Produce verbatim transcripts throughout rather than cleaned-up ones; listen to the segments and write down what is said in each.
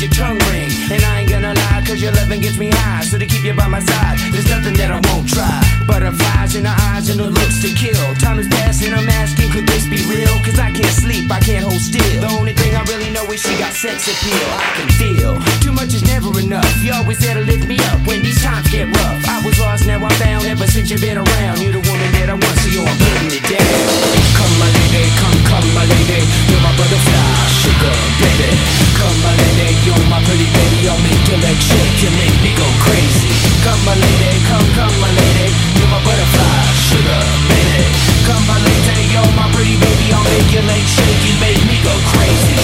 your tongue ring. And I ain't gonna lie, cause your loving gets me high. So to keep you by my side, there's nothing that I won't try. Butterflies in her eyes and her looks to kill. Time is passing, I'm asking, could this be real? Cause I can't sleep, I can't hold still. The only thing I really know is she got sex appeal. I can feel too much is never enough. You always there to lift me up when these times get rough. I was lost, now I'm found. Ever since you've been around, you're the woman that I want, so yo, I'm putting it down. Come my lady, come, come my lady. You're my butterfly, sugar baby. Come my lady, you're my pretty baby. I'll make your legs shake, you make me go crazy. Come my lady, come, come my lady. You're my butterfly, sugar baby. Come my lady, you're my pretty baby. I'll make your legs shake, you make me go crazy.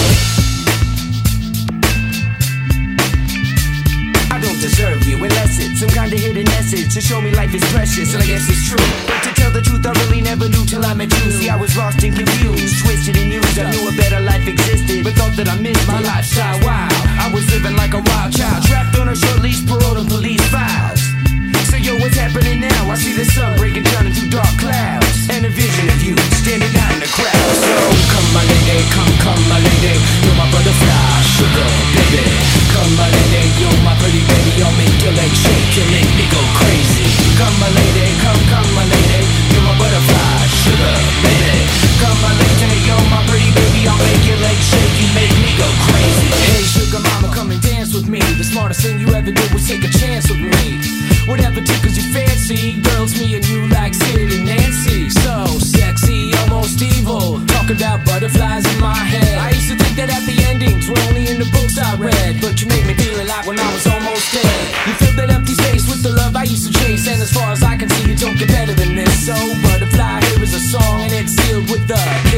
I don't deserve you unless it's some kind of hidden message to show me life is precious, and I guess it's true. But to tell the truth, I really never knew till I met you. See, I was lost and confused, twisted and used. I knew a better life existed, but thought that I missed my lifestyle. Wow, I was living like a wild child, trapped on a short leash, paroled on police files. So yo, what's happening now? I see the sun breaking down into dark clouds, and a vision of you standing out in the crowd. So come my lady, come, come my lady. You're my butterfly, sugar baby. Come my lady, you're my pretty baby. I'll make your legs shake, you make me go crazy. Come my lady, come, come my lady. You're my butterfly, sugar baby. Come my lady, you're my pretty baby. I'll make your legs shake, you make me go crazy. Hey sugar mama, come and dance with me. The smartest thing you ever did was take a chance with me. Whatever tickles you fancy, girls, me and you like Sid and Nancy. So sexy, almost evil, talk about butterflies in my head. I used to think that happy endings were only in the books I read, but you made me feel alive when I was almost dead. You filled that empty space with the love I used to chase, and as far as I can see, you don't get better than this. So butterfly, here is a song, and it's sealed with the